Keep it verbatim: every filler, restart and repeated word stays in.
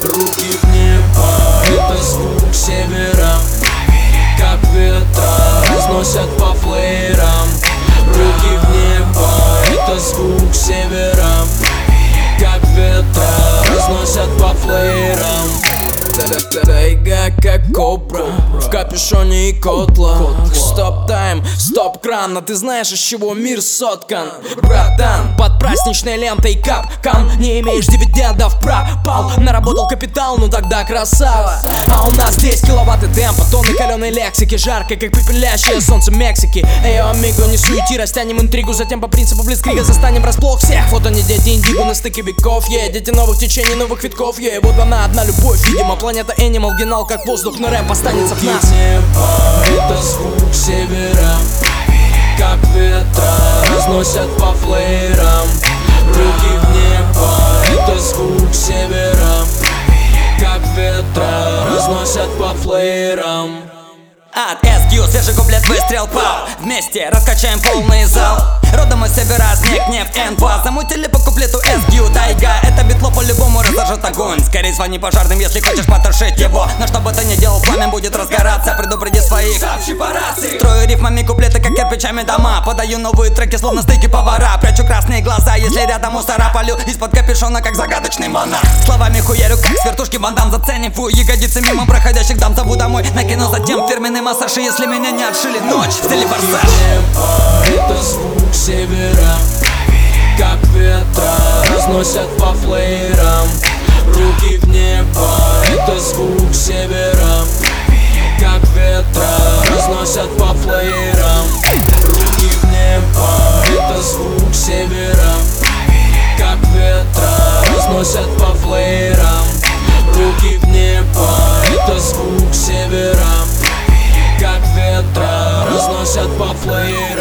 Руки в небо, это звук севера, как ветра разносят по флеерам. Руки в небо, это звук севера, как ветра разносят по флеерам. Тайга как кобра, в капюшоне и котлах. Стоп тайм, стоп кран, а ты знаешь, из чего мир соткан? Братан, под праздничной лентой капкан. Не имеешь дивидендов, пропал. Наработал капитал, ну тогда красава. А у нас здесь киловатты темпа, тонны каленой лексики, жарко, как пепелящее солнце Мексики. Эй, амиго, не суети, растянем интригу, затем по принципу блицкрига застанем врасплох всех. Вот они, дети индиго на стыке веков, е yeah. Дети новых течений, новых витков, е yeah. Вот она одна любовь, видимо, планета Animal, генал как воздух, но рэп останется в нас. Небо, это звук севера, как ветра разносят по флеерам. Руки в небо, это звук севера, как ветра разносят по флеерам. От эс кью свежий куплет, выстрел, пау. Вместе раскачаем полный зал. Родом из севера, снег, нефть, энпа. Замутили по куплету эс кью, тайга. Это битло по-любому разожжет огонь. Скорее звони пожарным, если хочешь потушить его. Но что бы ты ни делал, пламя будет разгораться. Предупреди своих, сообщи по рации. Строю рифмами куплеты, как кирпичами дома. Подаю новые треки, словно стыки повара. Прячу красные глаза, если рядом мусора. Полю из-под капюшона, как загадочный монах. Словами хуярю, как с вертушки бандам. Заценив у ягодицы мимо проходящих дам. Зову домой, накину затем фирменный массаж. И если меня не отшили, ночь в стиле форсаж. Это звук севера, как ветра разносят по флеерам. Руки в небо, это звук севера, как ветра разносят по флеерам. Руки в небо, это звук севера, как ветра разносят по флеерам. Руки в небо, это звук севера, как ветра разносят по флеерам.